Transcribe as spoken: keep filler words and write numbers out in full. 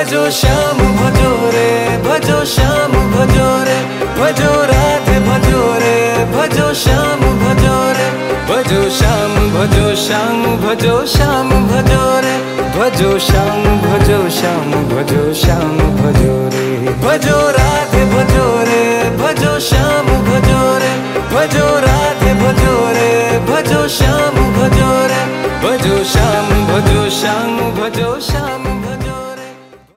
भजो श्याम भजो रे भजो श्याम भजो रे भजो राधे भजो रे भजो श्याम भजो रे भजो श्याम भजो श्याम भजो श्याम भजो रे भजो श्याम भजो श्याम भजो श्याम भजो रे भजो राधे भजो रे